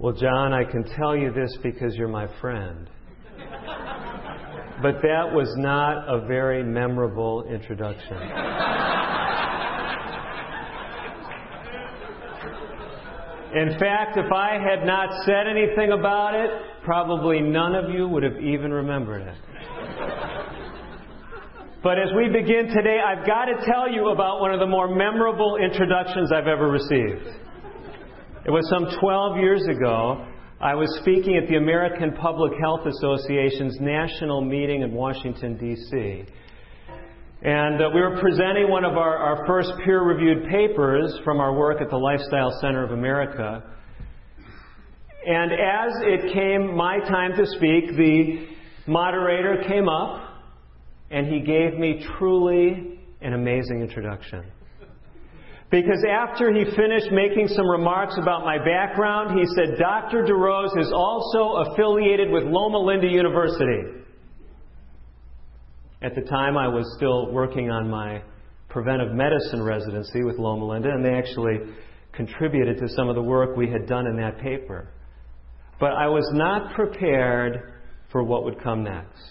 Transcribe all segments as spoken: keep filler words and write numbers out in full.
Well, John, I can tell you this because you're my friend. But that was not a very memorable introduction. In fact, if I had not said anything about it, probably none of you would have even remembered it. But as we begin today, I've got to tell you about one of the more memorable introductions I've ever received. It was some twelve years ago. I was speaking at the American Public Health Association's national meeting in Washington, D C And uh, we were presenting one of our, our first peer-reviewed papers from our work at the Lifestyle Center of America. And as it came my time to speak, the moderator came up and he gave me truly an amazing introduction. Because after he finished making some remarks about my background, he said, Doctor DeRose is also affiliated with Loma Linda University. At the time, I was still working on my preventive medicine residency with Loma Linda, and they actually contributed to some of the work we had done in that paper. But I was not prepared for what would come next.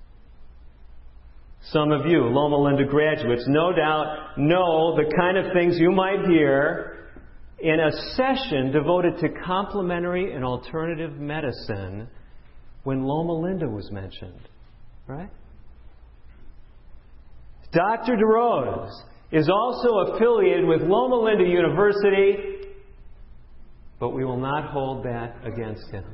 Some of you, Loma Linda graduates, no doubt know the kind of things you might hear in a session devoted to complementary and alternative medicine when Loma Linda was mentioned. Right? Doctor DeRose is also affiliated with Loma Linda University, but we will not hold that against him.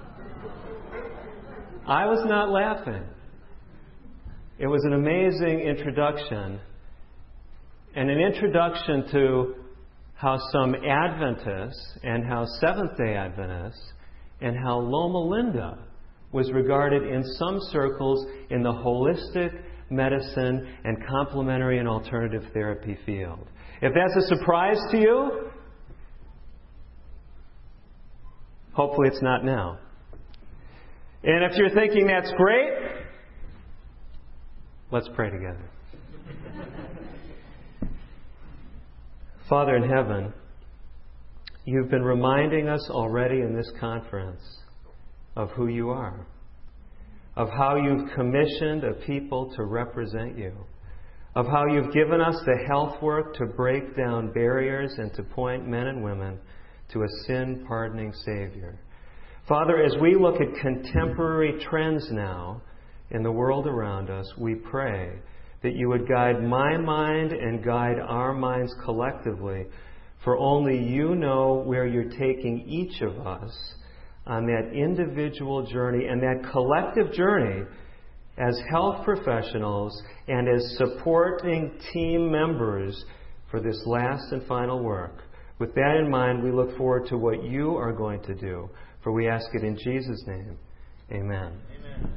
I was not laughing. It was an amazing introduction, and an introduction to how some Adventists and how Seventh-day Adventists and how Loma Linda was regarded in some circles in the holistic medicine and complementary and alternative therapy field. If that's a surprise to you, hopefully it's not now. And if you're thinking that's great, let's pray together. Father in heaven, you've been reminding us already in this conference of who you are, of how you've commissioned a people to represent you, of how you've given us the health work to break down barriers and to point men and women to a sin-pardoning Savior. Father, as we look at contemporary trends now in the world around us, we pray that you would guide my mind and guide our minds collectively, for only you know where you're taking each of us on that individual journey and that collective journey as health professionals and as supporting team members for this last and final work. With that in mind, we look forward to what you are going to do, for we ask it in Jesus' name. Amen. Amen.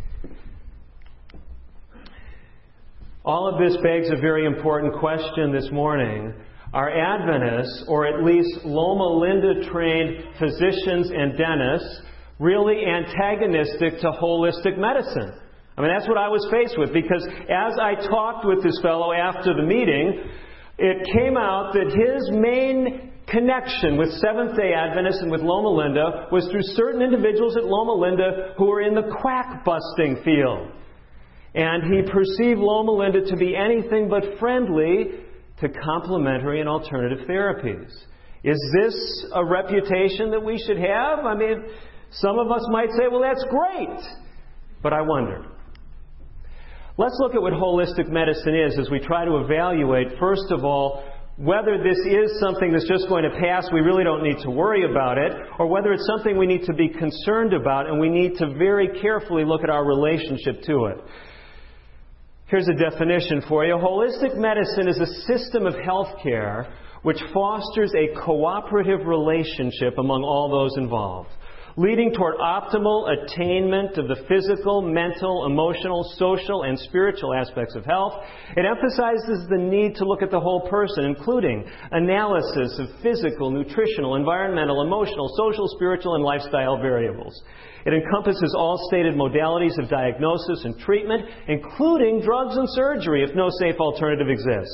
All of this begs a very important question this morning. Are Adventists, or at least Loma Linda-trained physicians and dentists, really antagonistic to holistic medicine? I mean, that's what I was faced with, because as I talked with this fellow after the meeting, it came out that his main connection with Seventh-day Adventists and with Loma Linda was through certain individuals at Loma Linda who were in the quack-busting field. And he perceived Loma Linda to be anything but friendly to complementary and alternative therapies. Is this a reputation that we should have? I mean, some of us might say, well, that's great. But I wonder. Let's look at what holistic medicine is as we try to evaluate, first of all, whether this is something that's just going to pass, we really don't need to worry about it, or whether it's something we need to be concerned about and we need to very carefully look at our relationship to it. Here's a definition for you. Holistic medicine is a system of health care which fosters a cooperative relationship among all those involved, leading toward optimal attainment of the physical, mental, emotional, social, and spiritual aspects of health. It emphasizes the need to look at the whole person, including analysis of physical, nutritional, environmental, emotional, social, spiritual, and lifestyle variables. It encompasses all stated modalities of diagnosis and treatment, including drugs and surgery if no safe alternative exists.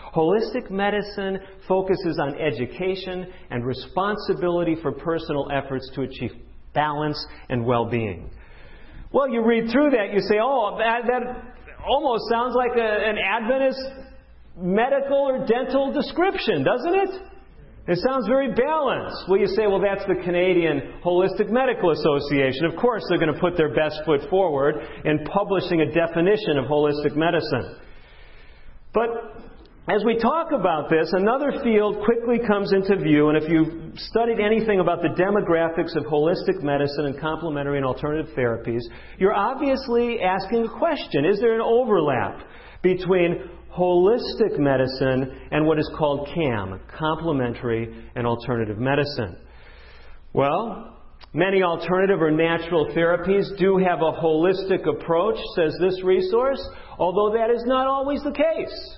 Holistic medicine focuses on education and responsibility for personal efforts to achieve balance and well-being. Well, you read through that, you say, oh, that, that almost sounds like a, an Adventist medical or dental description, doesn't it? It sounds very balanced. Well, you say, well, that's the Canadian Holistic Medical Association. Of course, they're going to put their best foot forward in publishing a definition of holistic medicine. But as we talk about this, another field quickly comes into view, and if you've studied anything about the demographics of holistic medicine and complementary and alternative therapies, you're obviously asking a question. Is there an overlap between holistic medicine and what is called C A M, complementary and alternative medicine? Well, many alternative or natural therapies do have a holistic approach, says this resource, although that is not always the case.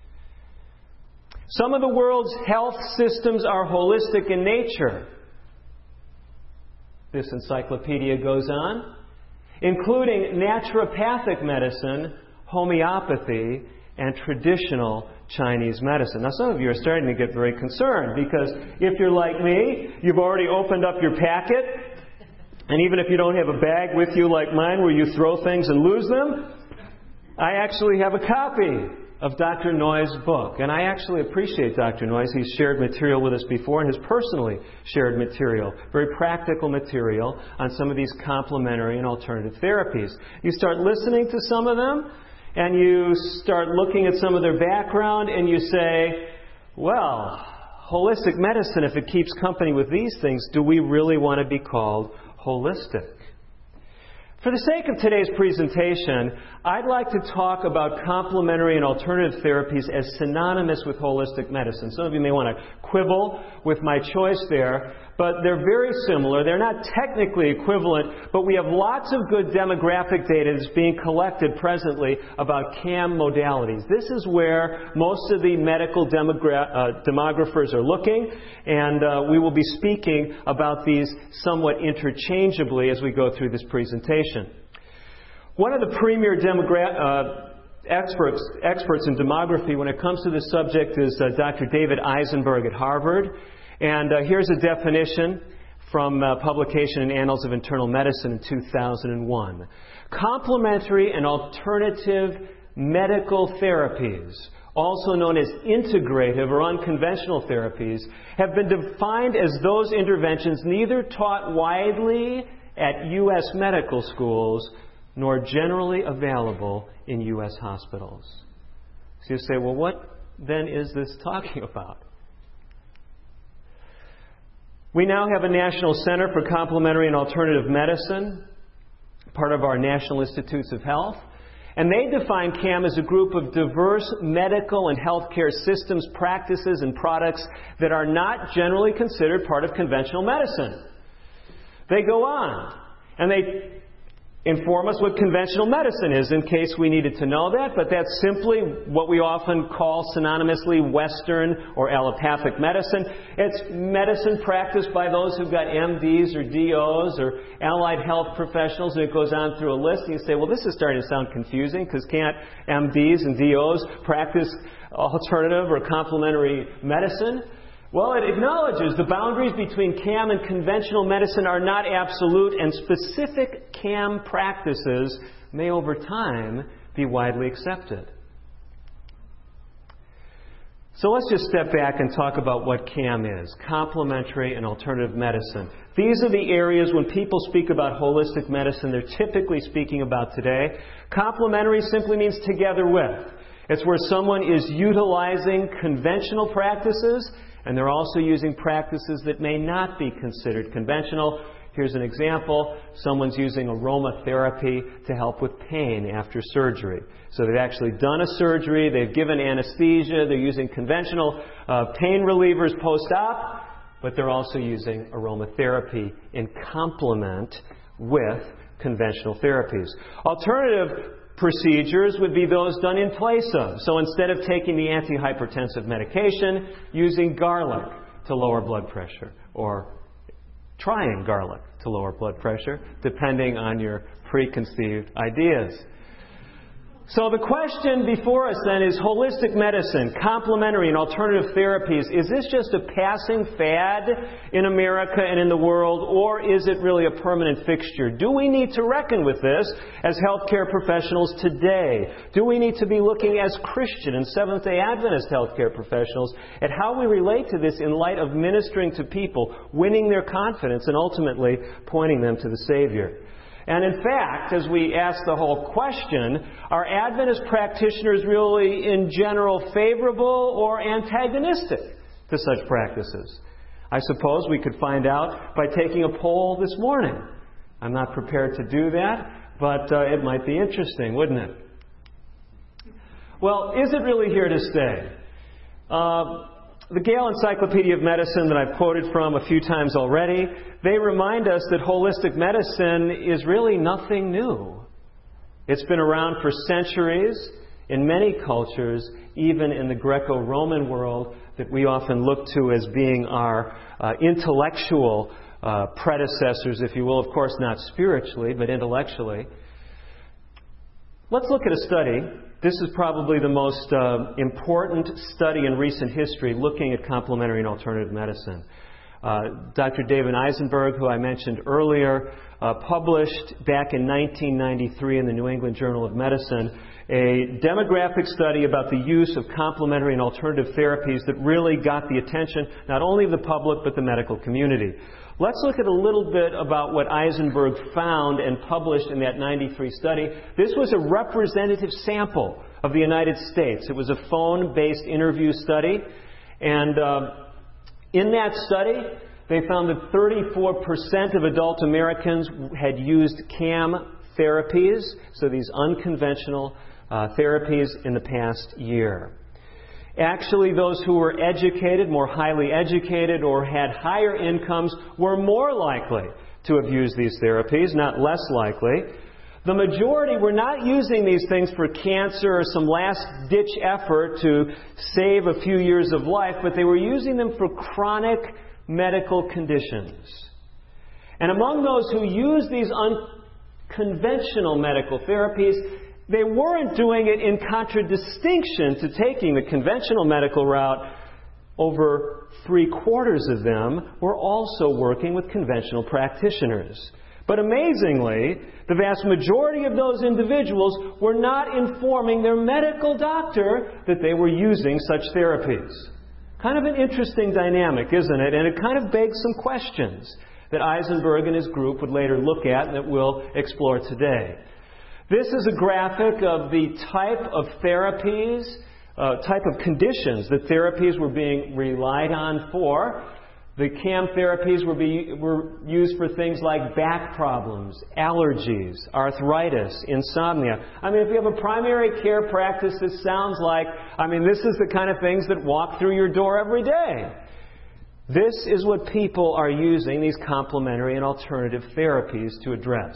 Some of the world's health systems are holistic in nature. This encyclopedia goes on, including naturopathic medicine, homeopathy, and traditional Chinese medicine. Now, some of you are starting to get very concerned because if you're like me, you've already opened up your packet, and even if you don't have a bag with you like mine where you throw things and lose them, I actually have a copy of Doctor Noy's book. And I actually appreciate Doctor Noy's. He's shared material with us before and has personally shared material, very practical material on some of these complementary and alternative therapies. You start listening to some of them, and you start looking at some of their background, and you say, well, holistic medicine, if it keeps company with these things, do we really want to be called holistic? For the sake of today's presentation, I'd like to talk about complementary and alternative therapies as synonymous with holistic medicine. Some of you may want to quibble with my choice there, but they're very similar. They're not technically equivalent, but we have lots of good demographic data that's being collected presently about C A M modalities. This is where most of the medical demogra- uh, demographers are looking, and uh, we will be speaking about these somewhat interchangeably as we go through this presentation. One of the premier demogra- uh, experts, experts in demography when it comes to this subject is uh, Doctor David Eisenberg at Harvard. And uh, here's a definition from uh, publication in Annals of Internal Medicine in two thousand one. Complementary and alternative medical therapies, also known as integrative or unconventional therapies, have been defined as those interventions neither taught widely at U S medical schools nor generally available in U S hospitals. So you say, well, what then is this talking about? We now have a National Center for Complementary and Alternative Medicine, part of our National Institutes of Health, and they define C A M as a group of diverse medical and healthcare systems, practices, and products that are not generally considered part of conventional medicine. They go on, and they inform us what conventional medicine is in case we needed to know that, but that's simply what we often call synonymously Western or allopathic medicine. It's medicine practiced by those who've got M Ds or D Os or allied health professionals, and it goes on through a list, and you say, well, this is starting to sound confusing because can't M Ds and D Os practice alternative or complementary medicine? Well, it acknowledges the boundaries between C A M and conventional medicine are not absolute, and specific C A M practices may over time be widely accepted. So let's just step back and talk about what C A M is, complementary and alternative medicine. These are the areas when people speak about holistic medicine they're typically speaking about today. Complementary simply means together with. It's where someone is utilizing conventional practices, and they're also using practices that may not be considered conventional. Here's an example. Someone's using aromatherapy to help with pain after surgery. So they've actually done a surgery, they've given anesthesia, they're using conventional uh, pain relievers post-op, but they're also using aromatherapy in complement with conventional therapies. Alternative procedures would be those done in place of. So instead of taking the antihypertensive medication, using garlic to lower blood pressure, or trying garlic to lower blood pressure, depending on your preconceived ideas. So the question before us then is holistic medicine, complementary and alternative therapies. Is this just a passing fad in America and in the world, or is it really a permanent fixture? Do we need to reckon with this as healthcare professionals today? Do we need to be looking as Christian and Seventh-day Adventist healthcare professionals at how we relate to this in light of ministering to people, winning their confidence, and ultimately pointing them to the Savior? And in fact, as we ask the whole question, are Adventist practitioners really in general favorable or antagonistic to such practices? I suppose we could find out by taking a poll this morning. I'm not prepared to do that, but uh, it might be interesting, wouldn't it? Well, is it really here to stay? Uh, The Gale Encyclopedia of Medicine that I've quoted from a few times already, they remind us that holistic medicine is really nothing new. It's been around for centuries in many cultures, even in the Greco-Roman world that we often look to as being our uh, intellectual uh, predecessors, if you will. Of course, not spiritually, but intellectually. Let's look at a study. This is probably the most uh, important study in recent history looking at complementary and alternative medicine. Uh, Doctor David Eisenberg, who I mentioned earlier, uh, published back in nineteen ninety-three in the New England Journal of Medicine a demographic study about the use of complementary and alternative therapies that really got the attention not only of the public but the medical community. Let's look at a little bit about what Eisenberg found and published in that ninety-three study. This was a representative sample of the United States. It was a phone-based interview study. And uh, in that study, they found that thirty-four percent of adult Americans had used C A M therapies, so these unconventional uh, therapies in the past year. Actually, those who were educated, more highly educated, or had higher incomes were more likely to have used these therapies, not less likely. The majority were not using these things for cancer or some last-ditch effort to save a few years of life, but they were using them for chronic medical conditions. And among those who used these unconventional medical therapies, they weren't doing it in contradistinction to taking the conventional medical route. Over three-quarters of them were also working with conventional practitioners. But amazingly, the vast majority of those individuals were not informing their medical doctor that they were using such therapies. Kind of an interesting dynamic, isn't it? And it kind of begs some questions that Eisenberg and his group would later look at and that we'll explore today. This is a graphic of the type of therapies, uh, type of conditions that therapies were being relied on for. The C A M therapies were, be, were used for things like back problems, allergies, arthritis, insomnia. I mean, if you have a primary care practice, this sounds like, I mean, this is the kind of things that walk through your door every day. This is what people are using these complementary and alternative therapies to address.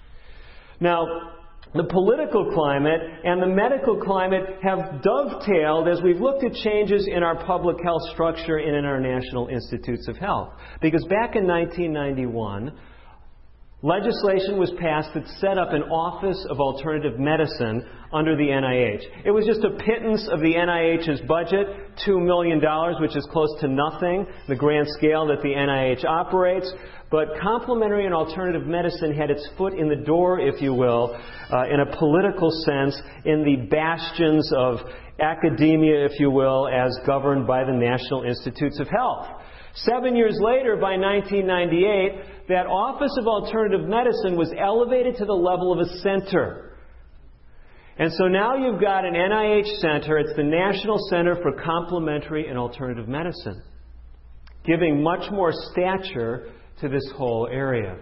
Now, the political climate and the medical climate have dovetailed as we've looked at changes in our public health structure and in our national institutes of health. Because back in nineteen ninety-one, legislation was passed that set up an Office of Alternative Medicine under the N I H. It was just a pittance of the N I H's budget, two million dollars, which is close to nothing, the grand scale that the N I H operates. But complementary and alternative medicine had its foot in the door, if you will, uh, in a political sense, in the bastions of academia, if you will, as governed by the National Institutes of Health. Seven years later, by nineteen ninety-eight, that Office of Alternative Medicine was elevated to the level of a center. And so now you've got an N I H center. It's the National Center for Complementary and Alternative Medicine, giving much more stature to this whole area.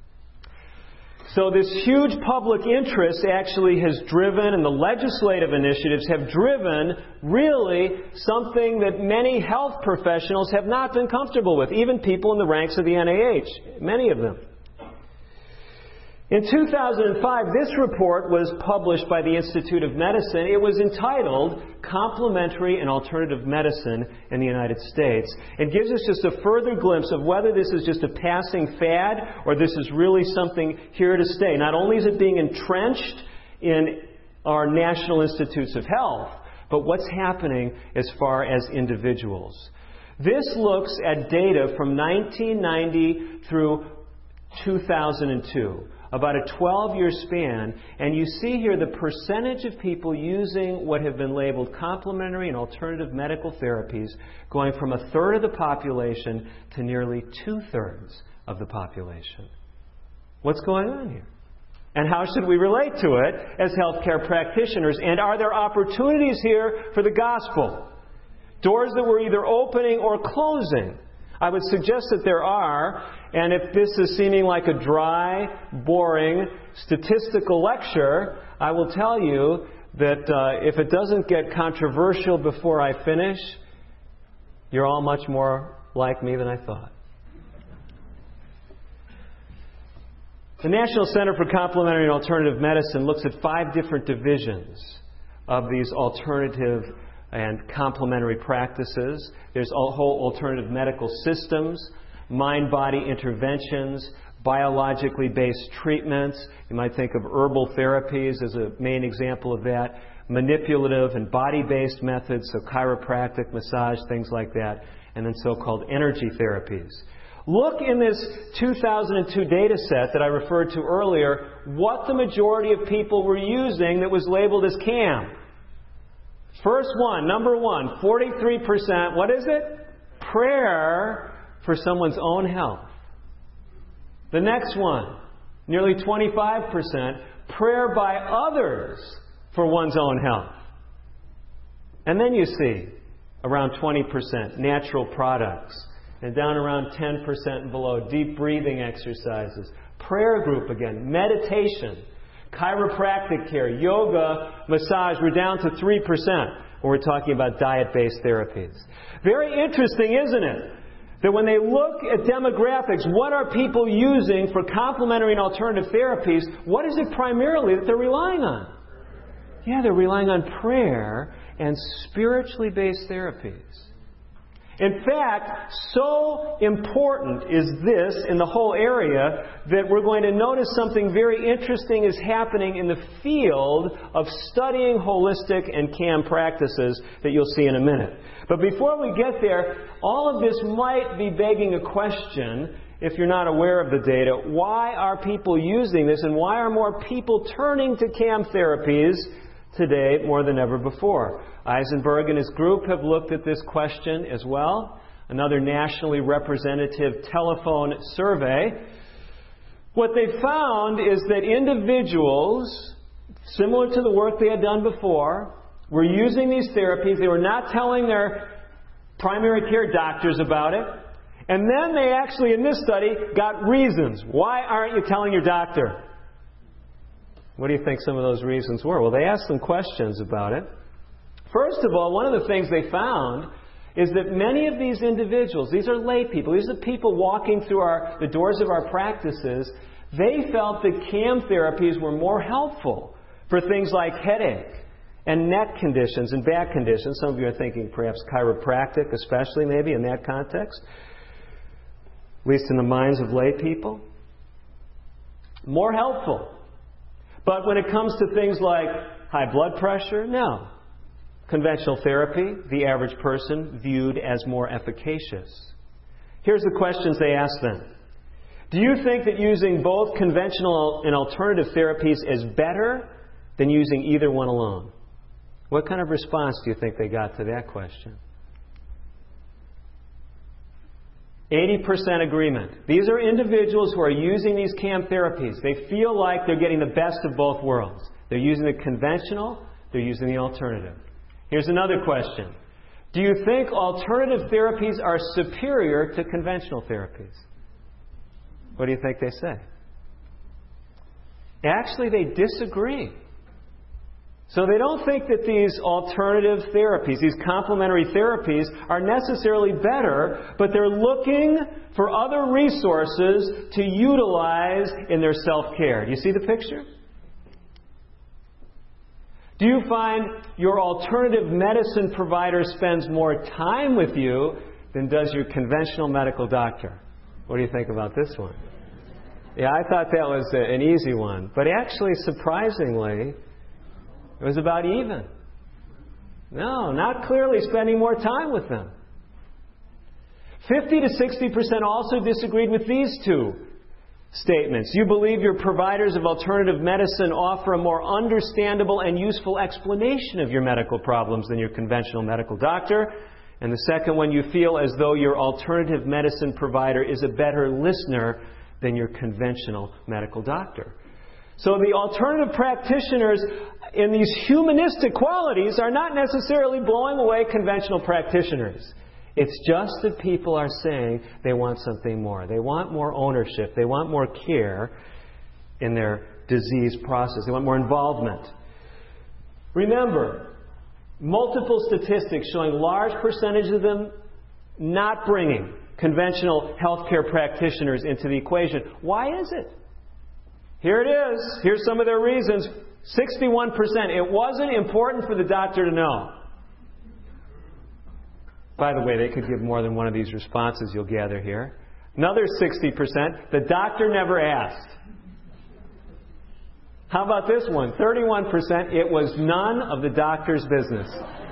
So this huge public interest actually has driven, and the legislative initiatives have driven, really something that many health professionals have not been comfortable with, even people in the ranks of the N I H, many of them. In two thousand five, this report was published by the Institute of Medicine. It was entitled Complementary and Alternative Medicine in the United States. It gives us just a further glimpse of whether this is just a passing fad or this is really something here to stay. Not only is it being entrenched in our national institutes of health, but what's happening as far as individuals. This looks at data from nineteen ninety through two thousand two, about a twelve-year span, and you see here the percentage of people using what have been labeled complementary and alternative medical therapies going from a third of the population to nearly two-thirds of the population. What's going on here? And how should we relate to it as healthcare practitioners? And are there opportunities here for the gospel? Doors that were either opening or closing. I would suggest that there are, and if this is seeming like a dry, boring, statistical lecture, I will tell you that uh, if it doesn't get controversial before I finish, you're all much more like me than I thought. The National Center for Complementary and Alternative Medicine looks at five different divisions of these alternative and complementary practices. There's a whole alternative medical systems, mind-body interventions, biologically based treatments. You might think of herbal therapies as a main example of that. Manipulative and body-based methods, so chiropractic, massage, things like that. And then so-called energy therapies. Look in this two thousand two data set that I referred to earlier, what the majority of people were using that was labeled as C A M. First one, number one, forty-three percent, what is it? Prayer for someone's own health. The next one, nearly twenty-five percent, prayer by others for one's own health. And then you see around twenty percent, natural products. And down around ten percent and below, deep breathing exercises. Prayer group again, meditation, chiropractic care, yoga, massage. We're down to three percent when we're talking about diet-based therapies. Very interesting, isn't it? That when they look at demographics, what are people using for complementary and alternative therapies? What is it primarily that they're relying on? Yeah, they're relying on prayer and spiritually based therapies. In fact, so important is this in the whole area that we're going to notice something very interesting is happening in the field of studying holistic and C A M practices that you'll see in a minute. But before we get there, all of this might be begging a question, if you're not aware of the data. Why are people using this, and why are more people turning to C A M therapies today more than ever before? Eisenberg and his group have looked at this question as well. Another nationally representative telephone survey. What they found is that individuals, similar to the work they had done before, were using these therapies. They were not telling their primary care doctors about it. And then they actually, in this study, got reasons. Why aren't you telling your doctor? What do you think some of those reasons were? Well, they asked some questions about it. First of all, one of the things they found is that many of these individuals, these are lay people, these are people walking through our, the doors of our practices, they felt that C A M therapies were more helpful for things like headache and neck conditions and back conditions. Some of you are thinking perhaps chiropractic, especially maybe in that context, at least in the minds of lay people. More helpful. But when it comes to things like high blood pressure, no. Conventional therapy, the average person viewed as more efficacious. Here's the questions they asked them. Do you think that using both conventional and alternative therapies is better than using either one alone? What kind of response do you think they got to that question? eighty percent agreement. These are individuals who are using these C A M therapies. They feel like they're getting the best of both worlds. They're using the conventional, they're using the alternative. Here's another question. Do you think alternative therapies are superior to conventional therapies? What do you think they say? Actually, they disagree. So they don't think that these alternative therapies, these complementary therapies, are necessarily better, but they're looking for other resources to utilize in their self-care. Do you see the picture? Do you find your alternative medicine provider spends more time with you than does your conventional medical doctor? What do you think about this one? Yeah, I thought that was an easy one. But actually, surprisingly, It was about even. No, not clearly spending more time with them. fifty to sixty percent also disagreed with these two statements. You believe your providers of alternative medicine offer a more understandable and useful explanation of your medical problems than your conventional medical doctor. And the second one, you feel as though your alternative medicine provider is a better listener than your conventional medical doctor. So the alternative practitioners in these humanistic qualities are not necessarily blowing away conventional practitioners. It's just that people are saying they want something more. They want more ownership. They want more care in their disease process. They want more involvement. Remember, multiple statistics showing large percentage of them not bringing conventional healthcare practitioners into the equation. Why is it? Here it is. Here's some of their reasons. sixty-one percent. It wasn't important for the doctor to know. By the way, they could give more than one of these responses, you'll gather here. Another sixty percent. The doctor never asked. How about this one? thirty-one percent. It was none of the doctor's business.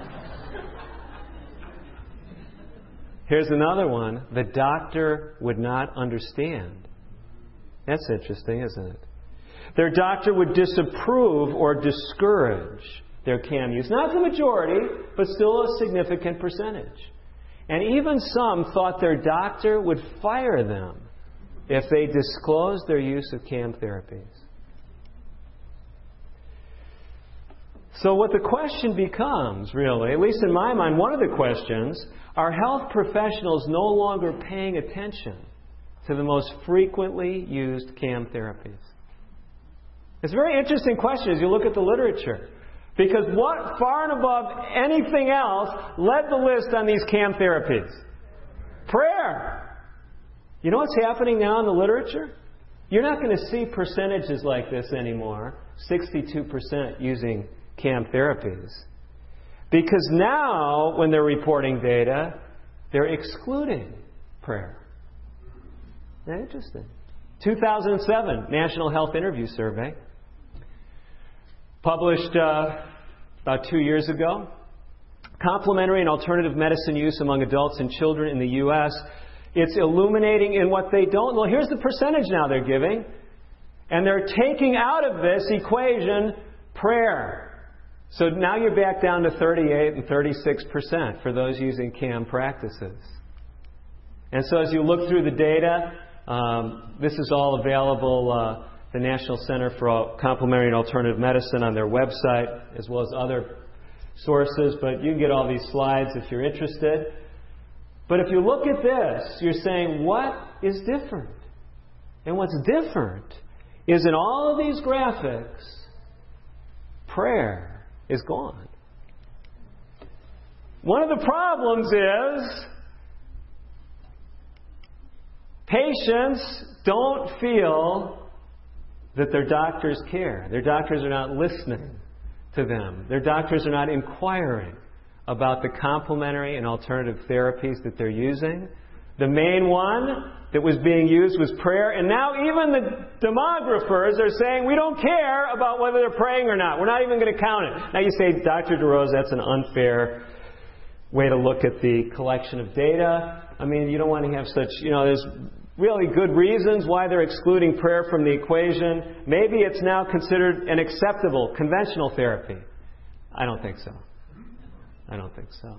Here's another one. The doctor would not understand. That's interesting, isn't it? Their doctor would disapprove or discourage their C A M use. Not the majority, but still a significant percentage. And even some thought their doctor would fire them if they disclosed their use of C A M therapies. So what the question becomes, really, at least in my mind, one of the questions, are health professionals no longer paying attention to the most frequently used C A M therapies? It's a very interesting question as you look at the literature. Because what, far and above anything else, led the list on these C A M therapies? Prayer. You know what's happening now in the literature? You're not going to see percentages like this anymore. sixty-two percent using C A M therapies. Because now, when they're reporting data, they're excluding prayer. Isn't that interesting? two thousand seven National Health Interview Survey. Published uh, about two years ago. Complementary and alternative medicine use among adults and children in the U S It's illuminating in what they don't. Well, here's the percentage now they're giving. And they're taking out of this equation prayer. So now you're back down to thirty-eight and thirty-six percent for those using C A M practices. And so as you look through the data, um, this is all available, uh, the National Center for Complementary and Alternative Medicine on their website, as well as other sources. But you can get all these slides if you're interested. But if you look at this, you're saying, what is different? And what's different is in all of these graphics, prayer is gone. One of the problems is patients don't feel that their doctors care. Their doctors are not listening to them. Their doctors are not inquiring about the complementary and alternative therapies that they're using. The main one that was being used was prayer, and now even the demographers are saying we don't care about whether they're praying or not. We're not even going to count it. Now you say, Doctor DeRose, that's an unfair way to look at the collection of data. I mean, you don't want to have such, you know, there's really good reasons why they're excluding prayer from the equation. Maybe it's now considered an acceptable, conventional therapy. I don't think so. I don't think so.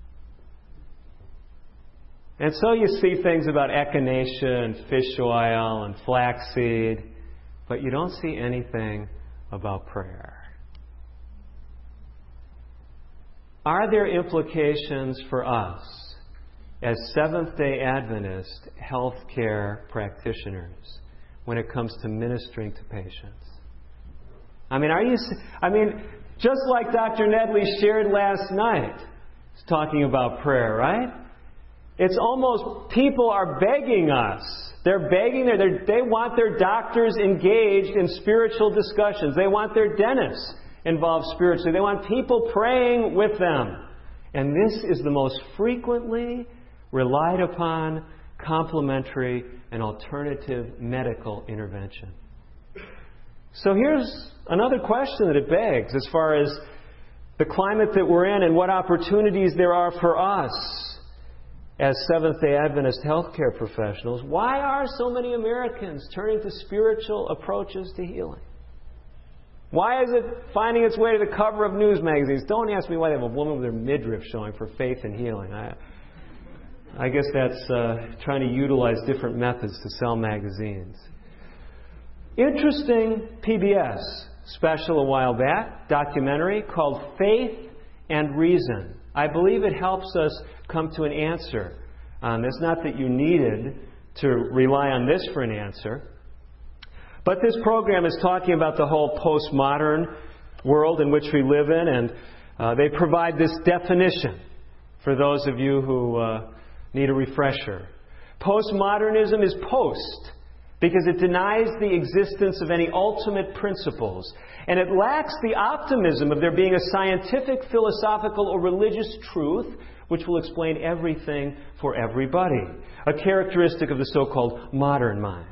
And so you see things about echinacea and fish oil and flaxseed, but you don't see anything about prayer. Are there implications for us as Seventh-day Adventist healthcare practitioners when it comes to ministering to patients? I mean, are you? I mean, just like Doctor Nedley shared last night, talking about prayer, right? It's almost people are begging us. They're begging. They're, they want their doctors engaged in spiritual discussions. They want their dentists involved spiritually. They want people praying with them. And this is the most frequently relied upon complementary and alternative medical intervention. So here's another question that it begs as far as the climate that we're in and what opportunities there are for us as Seventh-day Adventist healthcare professionals. Why are so many Americans turning to spiritual approaches to healing? Why is it finding its way to the cover of news magazines? Don't ask me why they have a woman with her midriff showing for faith and healing. I, I guess that's uh, trying to utilize different methods to sell magazines. Interesting P B S special a while back, documentary called Faith and Reason. I believe it helps us come to an answer on this. Not that you needed to rely on this for an answer. But this program is talking about the whole postmodern world in which we live in, and uh, they provide this definition for those of you who uh, need a refresher. Postmodernism is post because it denies the existence of any ultimate principles, and it lacks the optimism of there being a scientific, philosophical, or religious truth which will explain everything for everybody, a characteristic of the so-called modern mind.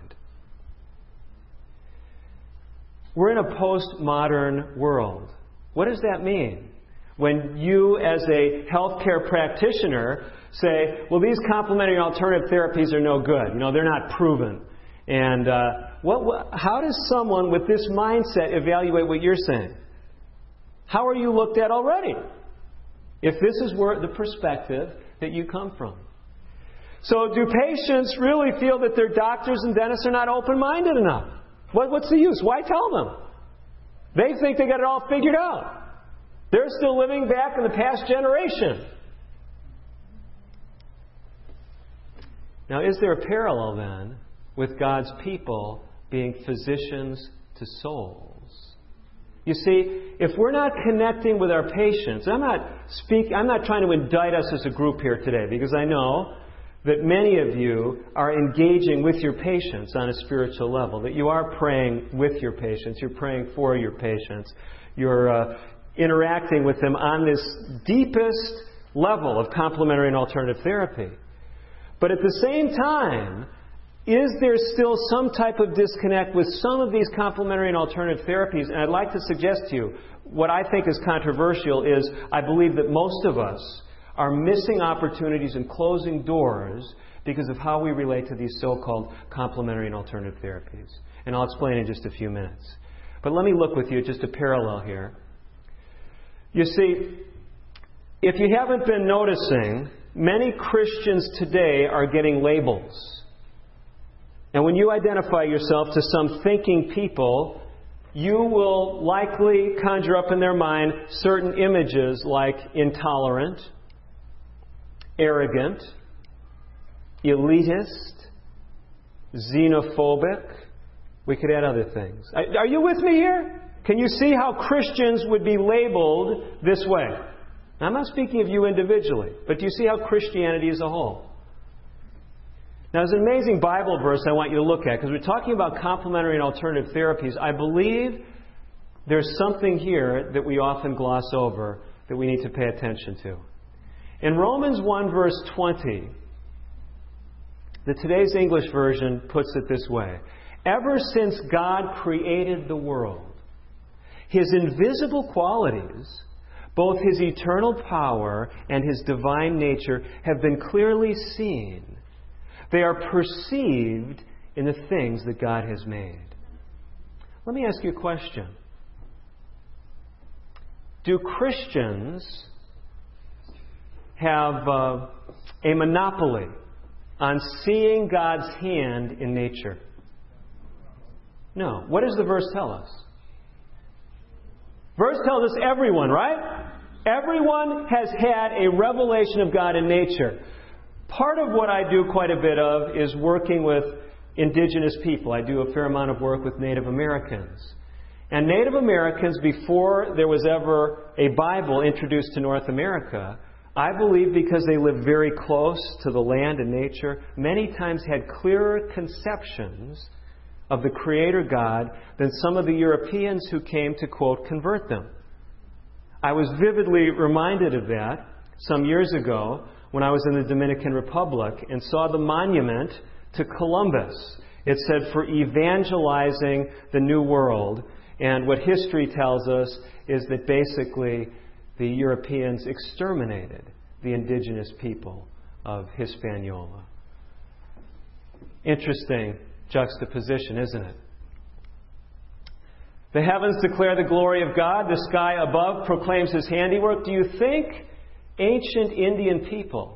We're in a postmodern world. What does that mean? When you, as a healthcare practitioner, say, well, these complementary and alternative therapies are no good. You know, they're not proven. And uh, what, what, how does someone with this mindset evaluate what you're saying? How are you looked at already? If this is where the perspective that you come from. So do patients really feel that their doctors and dentists are not open-minded enough? What, what's the use? Why tell them? They think they got it all figured out. They're still living back in the past generation. Now, is there a parallel then with God's people being physicians to souls? You see, if we're not connecting with our patients, I'm not speak, I'm not trying to indict us as a group here today, because I know that many of you are engaging with your patients on a spiritual level, that you are praying with your patients, you're praying for your patients, you're uh, interacting with them on this deepest level of complementary and alternative therapy. But at the same time, is there still some type of disconnect with some of these complementary and alternative therapies? And I'd like to suggest to you, what I think is controversial is I believe that most of us are missing opportunities and closing doors because of how we relate to these so-called complementary and alternative therapies. And I'll explain in just a few minutes. But let me look with you at just a parallel here. You see, if you haven't been noticing, many Christians today are getting labels. And when you identify yourself to some thinking people, you will likely conjure up in their mind certain images like intolerant, arrogant, elitist, xenophobic. We could add other things. Are you with me here? Can you see how Christians would be labeled this way? Now, I'm not speaking of you individually, but do you see how Christianity is a whole? Now, there's an amazing Bible verse I want you to look at, because we're talking about complementary and alternative therapies. I believe there's something here that we often gloss over that we need to pay attention to. In Romans one, verse twenty, the Today's English Version puts it this way. Ever since God created the world, His invisible qualities, both His eternal power and His divine nature, have been clearly seen. They are perceived in the things that God has made. Let me ask you a question. Do Christians have uh, a monopoly on seeing God's hand in nature? No. What does the verse tell us? Verse tells us everyone, right? Everyone has had a revelation of God in nature. Part of what I do quite a bit of is working with indigenous people. I do a fair amount of work with Native Americans. And Native Americans, before there was ever a Bible introduced to North America, I believe because they lived very close to the land and nature, many times had clearer conceptions of the Creator God than some of the Europeans who came to, quote, convert them. I was vividly reminded of that some years ago when I was in the Dominican Republic and saw the monument to Columbus. It said for evangelizing the New World. And what history tells us is that basically the Europeans exterminated the indigenous people of Hispaniola. Interesting juxtaposition, isn't it? The heavens declare the glory of God. The sky above proclaims His handiwork. Do you think ancient Indian people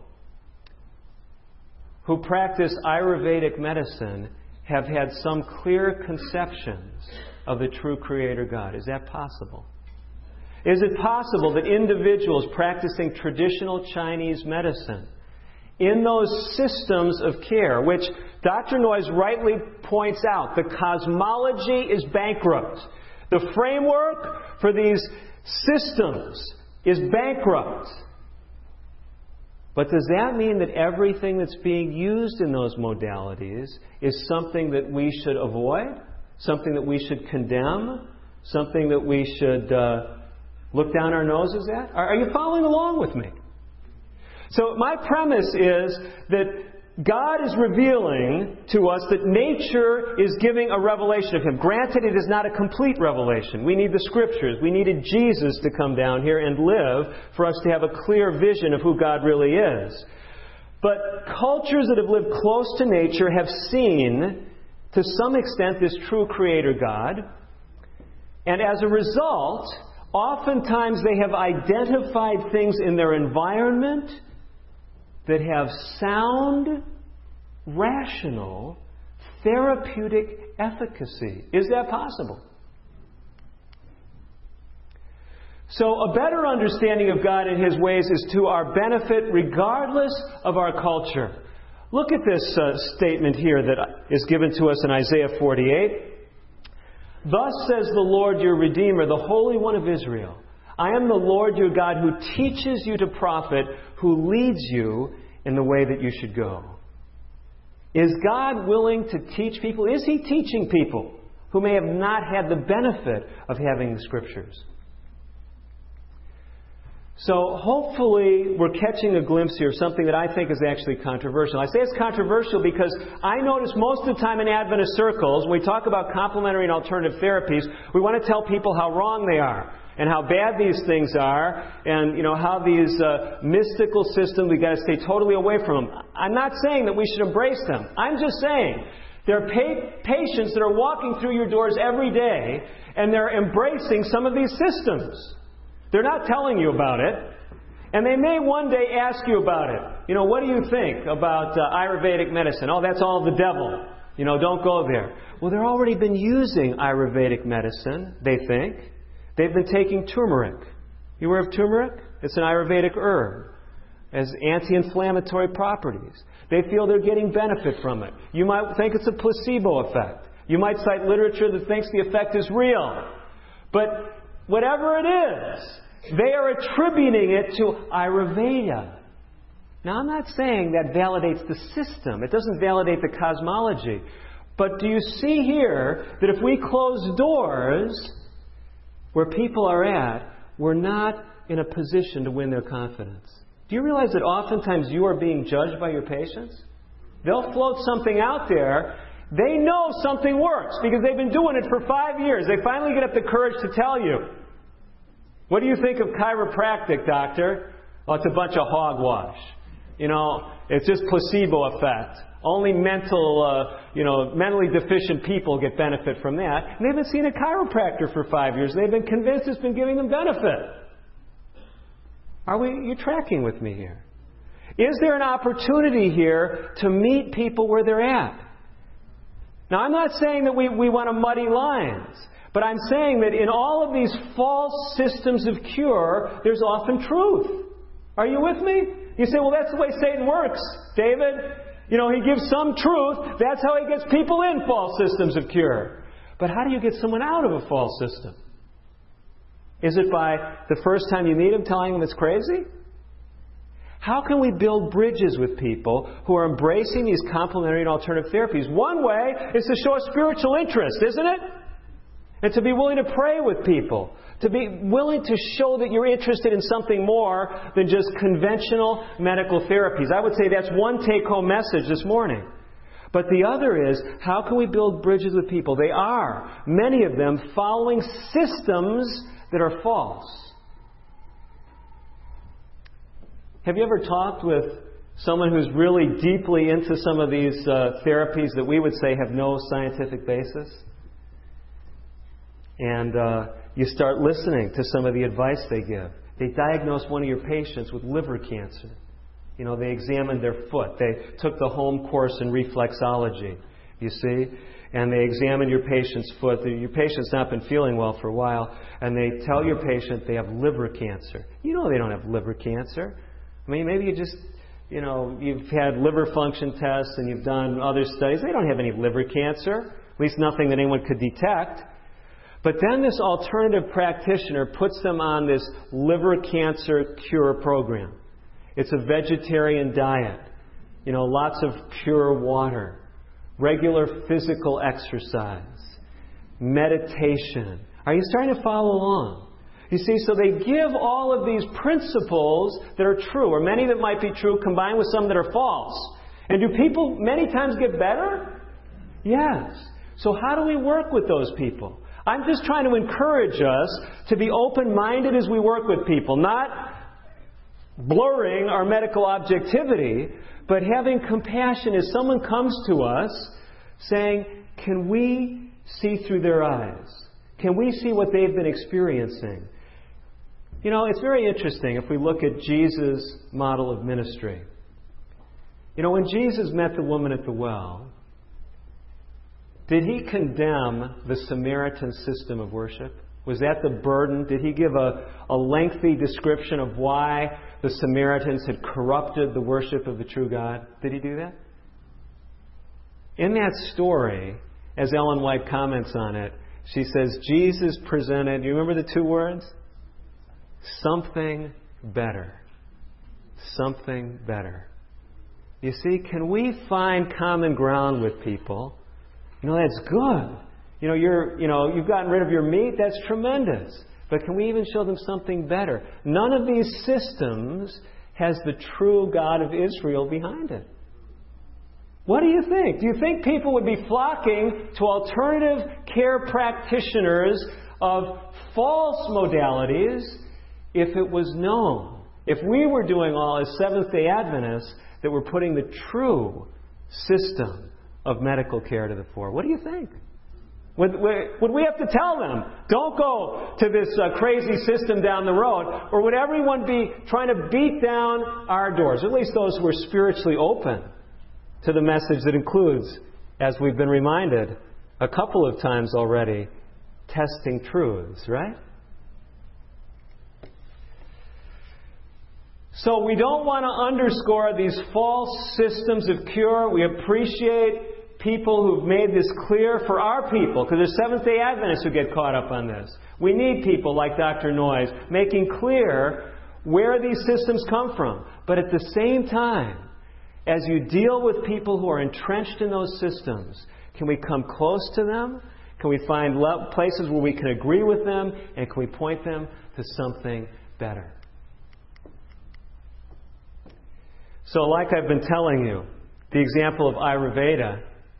who practice Ayurvedic medicine have had some clear conceptions of the true Creator God? Is that possible? Is it possible that individuals practicing traditional Chinese medicine, in those systems of care, which Doctor Noyes rightly points out, the cosmology is bankrupt. The framework for these systems is bankrupt. But does that mean that everything that's being used in those modalities is something that we should avoid? Something that we should condemn? Something that we should uh, look down our noses at? Are, are you following along with me? So my premise is that God is revealing to us that nature is giving a revelation of Him. Granted, it is not a complete revelation. We need the Scriptures. We needed Jesus to come down here and live for us to have a clear vision of who God really is. But cultures that have lived close to nature have seen, to some extent, this true Creator God. And as a result, oftentimes they have identified things in their environment that have sound, rational, therapeutic efficacy. Is that possible? So a better understanding of God and His ways is to our benefit regardless of our culture. Look at this uh, statement here that is given to us in Isaiah forty-eight. Thus says the Lord your Redeemer, the Holy One of Israel. I am the Lord your God who teaches you to profit, who leads you in the way that you should go. Is God willing to teach people? Is He teaching people who may have not had the benefit of having the Scriptures? So hopefully we're catching a glimpse here of something that I think is actually controversial. I say it's controversial because I notice most of the time in Adventist circles, when we talk about complementary and alternative therapies, we want to tell people how wrong they are and how bad these things are and, you know, how these uh, mystical systems, we've got to stay totally away from them. I'm not saying that we should embrace them. I'm just saying there are pa- patients that are walking through your doors every day and they're embracing some of these systems. They're not telling you about it. And they may one day ask you about it. You know, what do you think about uh, Ayurvedic medicine? Oh, that's all the devil. You know, don't go there. Well, they've already been using Ayurvedic medicine, they think. They've been taking turmeric. You aware of turmeric? It's an Ayurvedic herb. It has anti-inflammatory properties. They feel they're getting benefit from it. You might think it's a placebo effect. You might cite literature that thinks the effect is real. But whatever it is, they are attributing it to Ayurveda. Now, I'm not saying that validates the system. It doesn't validate the cosmology. But do you see here that if we close doors where people are at, we're not in a position to win their confidence? Do you realize that oftentimes you are being judged by your patients? They'll float something out there. They know something works because they've been doing it for five years. They finally get up the courage to tell you. What do you think of chiropractic, doctor? Oh, it's a bunch of hogwash. You know, it's just placebo effect. Only mental, uh, you know, mentally deficient people get benefit from that. And they haven't seen a chiropractor for five years. They've been convinced it's been giving them benefit. Are we? You tracking with me here? Is there an opportunity here to meet people where they're at? Now, I'm not saying that we, we want to muddy lines, but I'm saying that in all of these false systems of cure, there's often truth. Are you with me? You say, well, that's the way Satan works, David. You know, he gives some truth. That's how he gets people in false systems of cure. But how do you get someone out of a false system? Is it by the first time you meet him telling him it's crazy? How can we build bridges with people who are embracing these complementary and alternative therapies? One way is to show a spiritual interest, isn't it? And to be willing to pray with people. To be willing to show that you're interested in something more than just conventional medical therapies. I would say that's one take-home message this morning. But the other is, how can we build bridges with people? They are, many of them, following systems that are false. Have you ever talked with someone who's really deeply into some of these uh, therapies that we would say have no scientific basis? And uh, you start listening to some of the advice they give. They diagnosed one of your patients with liver cancer. You know, they examined their foot. They took the home course in reflexology, you see. And they examined your patient's foot. Your patient's not been feeling well for a while. And they tell your patient they have liver cancer. You know they don't have liver cancer. I mean, maybe you just, you know, you've had liver function tests and you've done other studies. They don't have any liver cancer, at least nothing that anyone could detect. But then this alternative practitioner puts them on this liver cancer cure program. It's a vegetarian diet, you know, lots of pure water, regular physical exercise, meditation. Are you starting to follow along? You see, so they give all of these principles that are true, or many that might be true, combined with some that are false. And do people many times get better? Yes. So how do we work with those people? I'm just trying to encourage us to be open-minded as we work with people, not blurring our medical objectivity, but having compassion as someone comes to us saying, can we see through their eyes? Can we see what they've been experiencing? You know, it's very interesting if we look at Jesus' model of ministry. You know, when Jesus met the woman at the well, did He condemn the Samaritan system of worship? Was that the burden? Did He give a, a lengthy description of why the Samaritans had corrupted the worship of the true God? Did He do that? In that story, as Ellen White comments on it, she says, Jesus presented, you remember the two words? Something better. Something better. You see, can we find common ground with people? You know, that's good. You know, you're, you know, you've gotten rid of your meat. That's tremendous. But can we even show them something better? None of these systems has the true God of Israel behind it. What do you think? Do you think people would be flocking to alternative care practitioners of false modalities if it was known? If we were doing all as Seventh-day Adventists that we're putting the true system of medical care to the fore? What do you think? Would, would we have to tell them, don't go to this uh, crazy system down the road? Or would everyone be trying to beat down our doors? At least those who are spiritually open to the message that includes, as we've been reminded a couple of times already, testing truths, right? So we don't want to underscore these false systems of cure. We appreciate people who've made this clear for our people, because there's Seventh-day Adventists who get caught up on this. We need people like Doctor Noyes making clear where these systems come from. But at the same time, as you deal with people who are entrenched in those systems, can we come close to them? Can we find places where we can agree with them? And can we point them to something better? So like I've been telling you, the example of Ayurveda,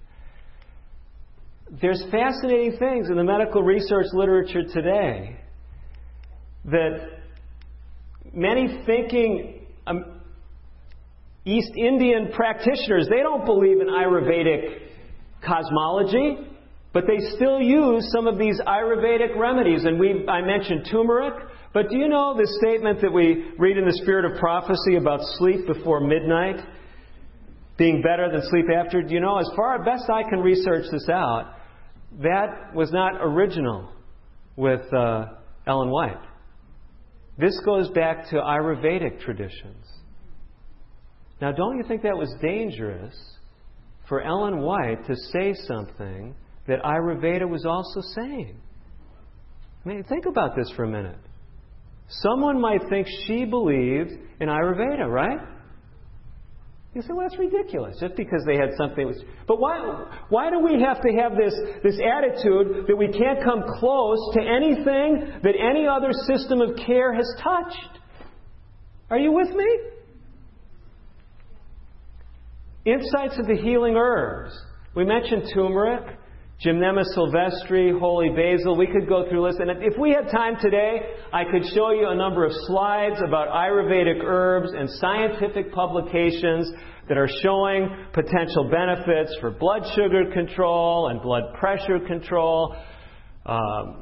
there's fascinating things in the medical research literature today that many thinking um, East Indian practitioners, they don't believe in Ayurvedic cosmology, but they still use some of these Ayurvedic remedies. And we, I mentioned turmeric, but do you know the statement that we read in the Spirit of Prophecy about sleep before midnight being better than sleep after? Do you know, as far as best I can research this out, that was not original with uh, Ellen White. This goes back to Ayurvedic traditions. Now, don't you think that was dangerous for Ellen White to say something that Ayurveda was also saying? I mean, think about this for a minute. Someone might think she believed in Ayurveda, right? You say, well, that's ridiculous, just because they had something. Was, but why, why do we have to have this, this attitude that we can't come close to anything that any other system of care has touched? Are you with me? Insights of the healing herbs. We mentioned turmeric, Gymnema sylvestre, holy basil. We could go through a list. And if we had time today, I could show you a number of slides about Ayurvedic herbs and scientific publications that are showing potential benefits for blood sugar control and blood pressure control, um,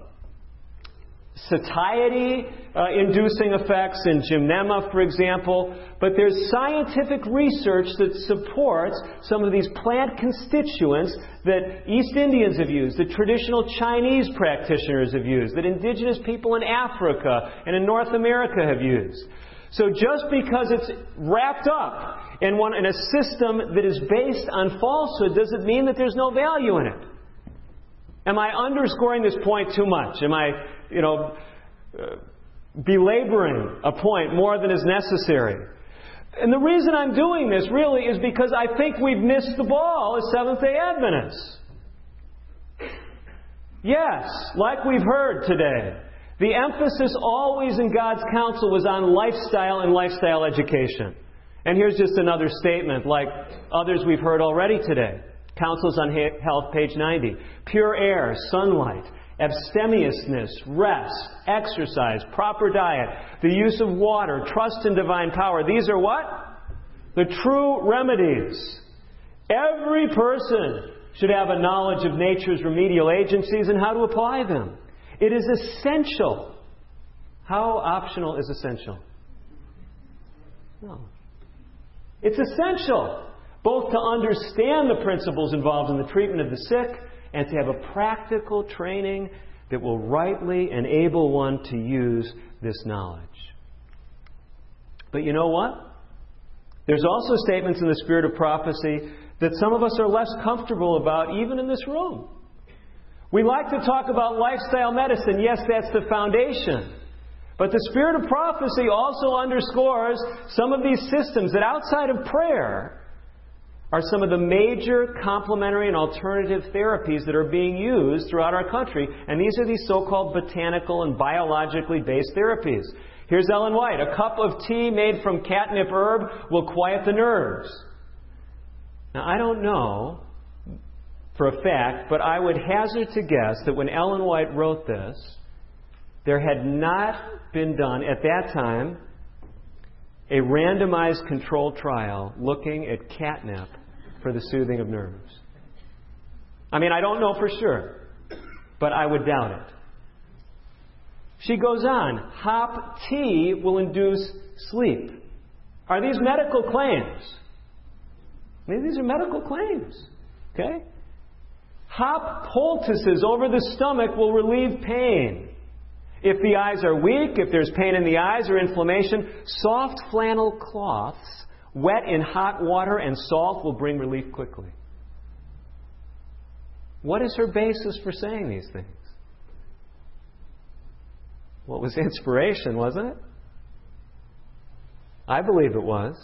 satiety-inducing uh, effects in Gymnema, for example. But there's scientific research that supports some of these plant constituents that East Indians have used, that traditional Chinese practitioners have used, that indigenous people in Africa and in North America have used. So just because it's wrapped up in, one, in a system that is based on falsehood doesn't mean that there's no value in it. Am I underscoring this point too much? Am I, you know, uh, belaboring a point more than is necessary? And the reason I'm doing this really is because I think we've missed the ball as Seventh-day Adventists. Yes, like we've heard today, the emphasis always in God's counsel was on lifestyle and lifestyle education. And here's just another statement like others we've heard already today. Counsels on Health, page ninety. Pure air, sunlight, abstemiousness, rest, exercise, proper diet, the use of water, trust in divine power. These are what? The true remedies. Every person should have a knowledge of nature's remedial agencies and how to apply them. It is essential. How optional is essential? No. It's essential both to understand the principles involved in the treatment of the sick and to have a practical training that will rightly enable one to use this knowledge. But you know what? There's also statements in the spirit of prophecy that some of us are less comfortable about even in this room. We like to talk about lifestyle medicine. Yes, that's the foundation. But the spirit of prophecy also underscores some of these systems that outside of prayer are some of the major complementary and alternative therapies that are being used throughout our country. And these are these so-called botanical and biologically based therapies. Here's Ellen White. A cup of tea made from catnip herb will quiet the nerves. Now, I don't know for a fact, but I would hazard to guess that when Ellen White wrote this, there had not been done at that time a randomized controlled trial looking at catnip for the soothing of nerves. I mean, I don't know for sure, but I would doubt it. She goes on, hop tea will induce sleep. Are these medical claims? I mean, these are medical claims. Okay? Hop poultices over the stomach will relieve pain. If the eyes are weak, if there's pain in the eyes or inflammation, soft flannel cloths wet in hot water and salt will bring relief quickly. What is her basis for saying these things? Well, it was inspiration, wasn't it? I believe it was.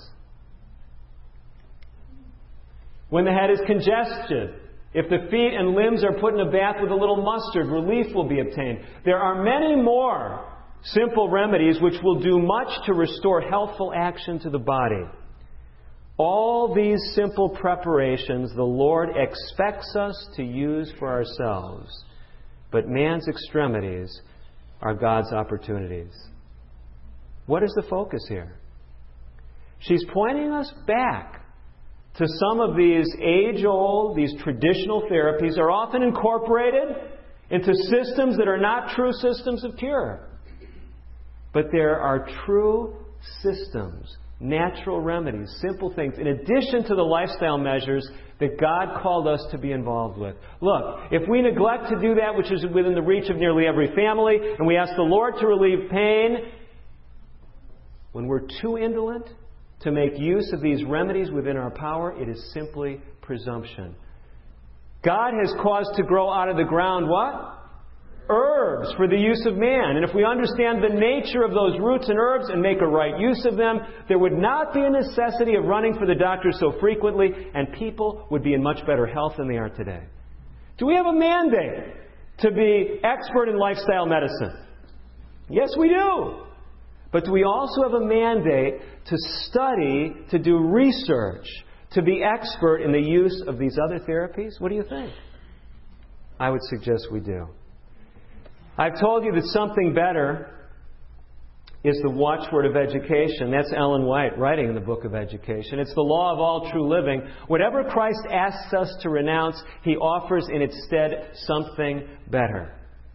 When the head is congested, if the feet and limbs are put in a bath with a little mustard, relief will be obtained. There are many more simple remedies which will do much to restore healthful action to the body. All these simple preparations the Lord expects us to use for ourselves. But man's extremities are God's opportunities. What is the focus here? She's pointing us back to some of these age-old, these traditional therapies are often incorporated into systems that are not true systems of cure. But there are true systems, natural remedies, simple things, in addition to the lifestyle measures that God called us to be involved with. Look, if we neglect to do that which is within the reach of nearly every family, and we ask the Lord to relieve pain, when we're too indolent to make use of these remedies within our power, it is simply presumption. God has caused to grow out of the ground what? Herbs for the use of man. And if we understand the nature of those roots and herbs and make a right use of them, there would not be a necessity of running for the doctor so frequently, and people would be in much better health than they are today. Do we have a mandate to be expert in lifestyle medicine? Yes, we do. But do we also have a mandate to study, to do research, to be expert in the use of these other therapies? What do you think? I would suggest we do. I've told you that something better is the watchword of education. That's Ellen White writing in the Book of Education. It's the law of all true living. Whatever Christ asks us to renounce, He offers in its stead something better.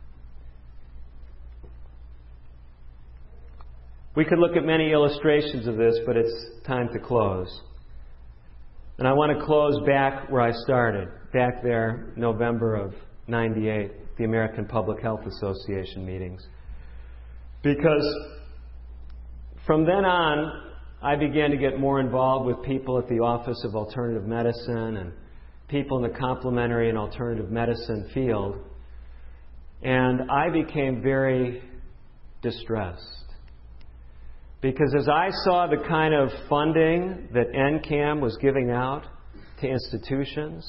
We could look at many illustrations of this, but it's time to close. And I want to close back where I started, back there, November of ninety-eight, the American Public Health Association meetings. Because from then on, I began to get more involved with people at the Office of Alternative Medicine and people in the complementary and alternative medicine field. And I became very distressed. Because as I saw the kind of funding that N CAM was giving out to institutions,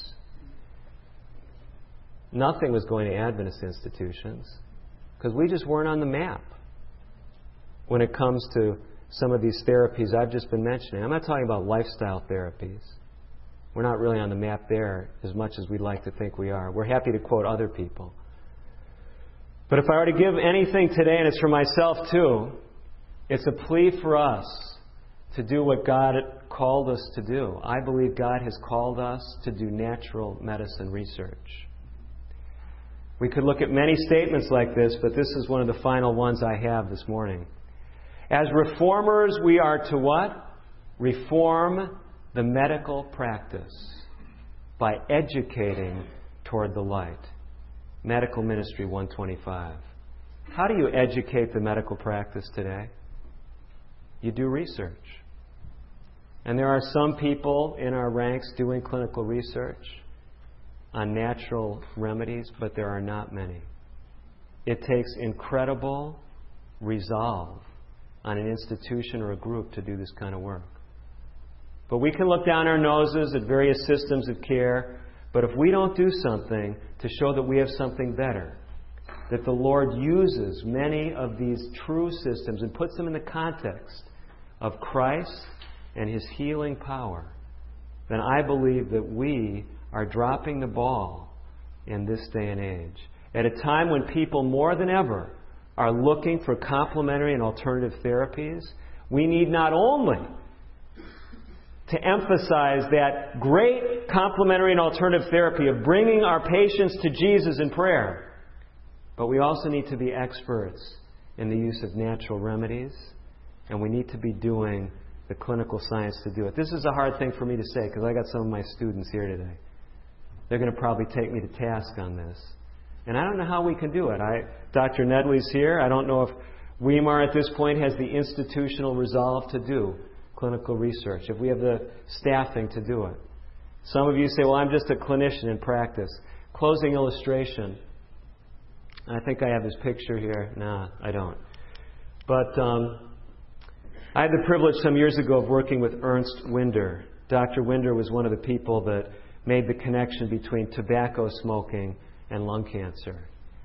nothing was going to Adventist institutions because we just weren't on the map when it comes to some of these therapies I've just been mentioning. I'm not talking about lifestyle therapies. We're not really on the map there as much as we'd like to think we are. We're happy to quote other people. But if I were to give anything today, and it's for myself too, it's a plea for us to do what God called us to do. I believe God has called us to do natural medicine research. We could look at many statements like this, but this is one of the final ones I have this morning. As reformers, we are to what? Reform the medical practice by educating toward the light. Medical Ministry one twenty-five. How do you educate the medical practice today? You do research. And there are some people in our ranks doing clinical research on natural remedies, but there are not many. It takes incredible resolve on an institution or a group to do this kind of work. But we can look down our noses at various systems of care, but if we don't do something to show that we have something better, that the Lord uses many of these true systems and puts them in the context of Christ and His healing power, then I believe that we are dropping the ball in this day and age. At a time when people more than ever are looking for complementary and alternative therapies, we need not only to emphasize that great complementary and alternative therapy of bringing our patients to Jesus in prayer, but we also need to be experts in the use of natural remedies, and we need to be doing the clinical science to do it. This is a hard thing for me to say because I got some of my students here today. They're going to probably take me to task on this. And I don't know how we can do it. I, Doctor Nedley's here. I don't know if Weimar at this point has the institutional resolve to do clinical research, if we have the staffing to do it. Some of you say, well, I'm just a clinician in practice. Closing illustration. I think I have this picture here. Nah, I don't. But um, I had the privilege some years ago of working with Ernst Winder. Doctor Winder was one of the people that made the connection between tobacco smoking and lung cancer.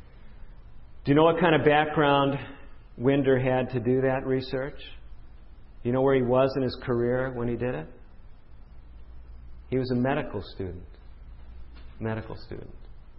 Do you know what kind of background Winder had to do that research? Do you know where he was in his career when he did it? He was a medical student. Medical student.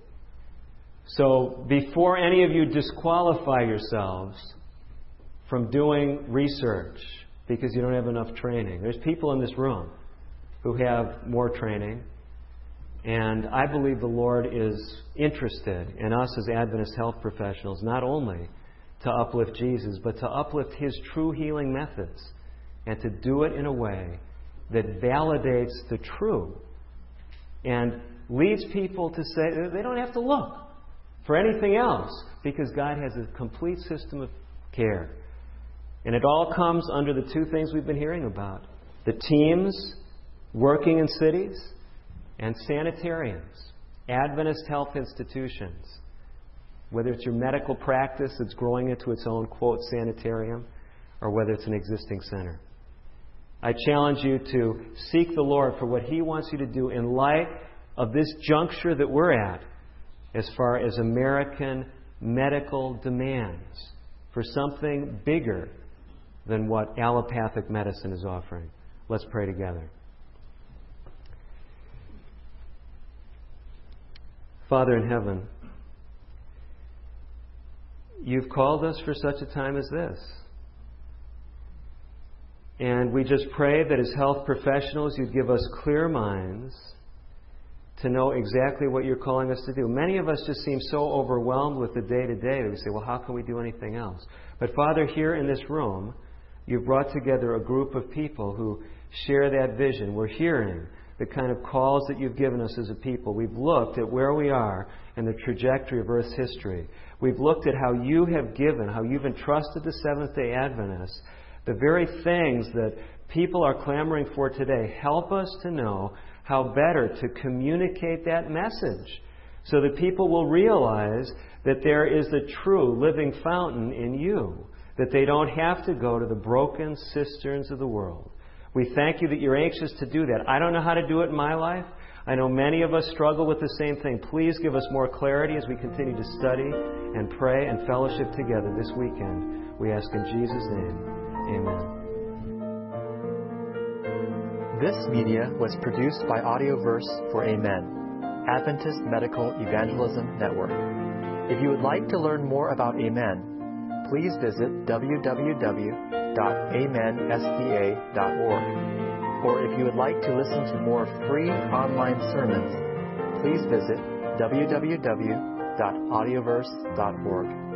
So before any of you disqualify yourselves from doing research because you don't have enough training, there's people in this room who have more training. And I believe the Lord is interested in us as Adventist health professionals not only to uplift Jesus, but to uplift His true healing methods and to do it in a way that validates the true and leads people to say they don't have to look for anything else because God has a complete system of care. And it all comes under the two things we've been hearing about. The teams working in cities and sanitarians, Adventist health institutions. Whether it's your medical practice that's growing into its own, quote, sanitarium, or whether it's an existing center. I challenge you to seek the Lord for what He wants you to do in light of this juncture that we're at as far as American medical demands for something bigger than what allopathic medicine is offering. Let's pray together. Father in heaven, you've called us for such a time as this. And we just pray that as health professionals, you'd give us clear minds to know exactly what you're calling us to do. Many of us just seem so overwhelmed with the day-to-day that we say, well, how can we do anything else? But Father, here in this room, you've brought together a group of people who share that vision. We're hearing the kind of calls that you've given us as a people. We've looked at where we are in the trajectory of Earth's history. We've looked at how you have given, how you've entrusted the Seventh-day Adventists the very things that people are clamoring for today. Help us to know how better to communicate that message so that people will realize that there is the true living fountain in you, that they don't have to go to the broken cisterns of the world. We thank you that you're anxious to do that. I don't know how to do it in my life. I know many of us struggle with the same thing. Please give us more clarity as we continue to study and pray and fellowship together this weekend. We ask in Jesus' name. Amen. This media was produced by Audioverse for Amen, Adventist Medical Evangelism Network. If you would like to learn more about Amen, please visit w w w dot amen s d a dot org. Or if you would like to listen to more free online sermons, please visit w w w dot audioverse dot org.